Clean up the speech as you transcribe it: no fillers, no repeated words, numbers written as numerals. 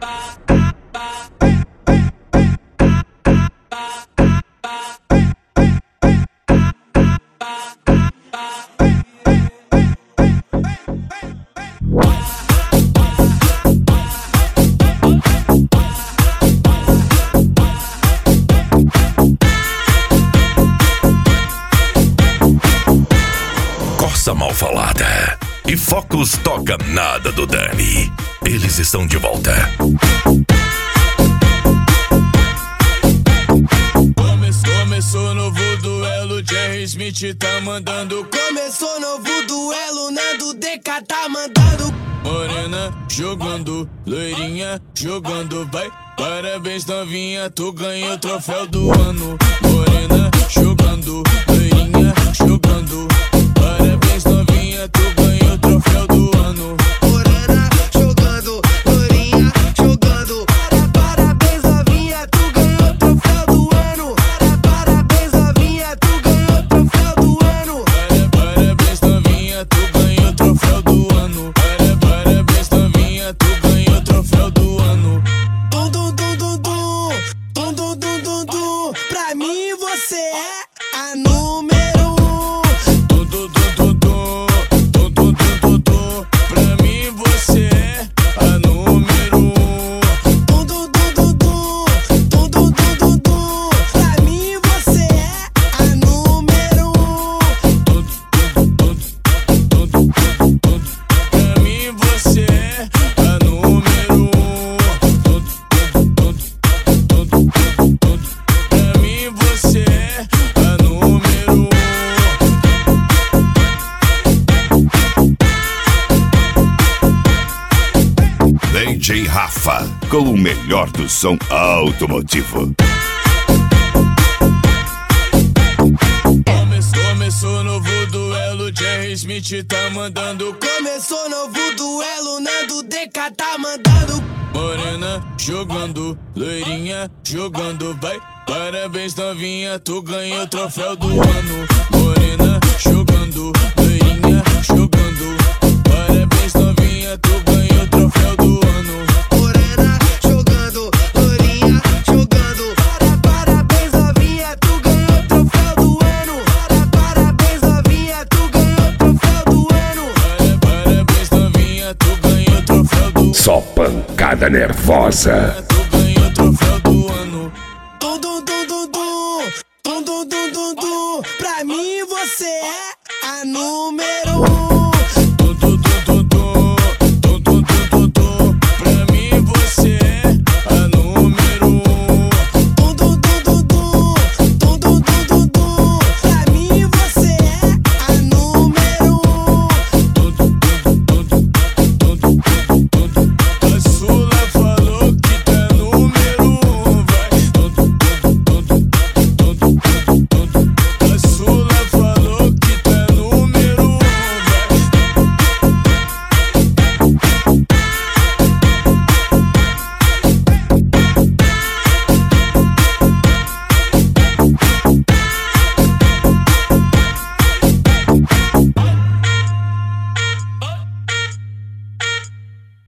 Corsa Mal Falada e Focus Toca Nada do Dani. Eles estão de volta. Começou novo duelo, Jerry Smith tá mandando. Começou novo duelo, Nando DK tá mandando. Morena jogando, loirinha jogando, vai. Parabéns novinha, tu ganhou o troféu do ano. Morena jogando, loirinha jogando. Parabéns novinha, tu ganhou o troféu do ano. Morena jogando, loirinha jogando. Parabéns novinha, tu ganhou o troféu do ano. Parabéns novinha, tu ganhou o troféu do ano. Parabéns novinha, tu ganhou o troféu do ano. Parabéns novinha, tu ganhou o troféu do ano. Dum dum dum dum dum, dum dum dum dum dum. Pra mim você é a número 1. Dum dum dum dum dum, dum dum dum dum dum. Pra mim você é a número 1. Dum dum dum dum dum, dum dum dum dum dum. Pra mim você é a número 1. Dum dum dum dum, dum dum dum dum. Pra mim você é a número 1. Dum dum dum dum, dum dum dum dum. Pra mim você é a número 1. DJ Rafa, com o melhor do som automotivo. Começou novo duelo, Jerry Smith tá mandando. Começou novo duelo, Nando DK tá mandando. Morena jogando, loirinha jogando, vai. Parabéns novinha, tu ganhou o troféu do ano. Morena jogando, loirinha jogando. Parabéns novinha, tu ganhou o troféu do ano. Morena jogando, loirinha jogando. Parabéns novinha, tu ganhou o troféu do ano. Parabéns novinha, tu ganhou o troféu do ano. Parabéns novinha, tu ganhou o troféu do ano. Só pancada nervosa. Tu ganhou o troféu do ano. Dum dum dum dum dum, dum dum dum dum dum. Pra mim você é a número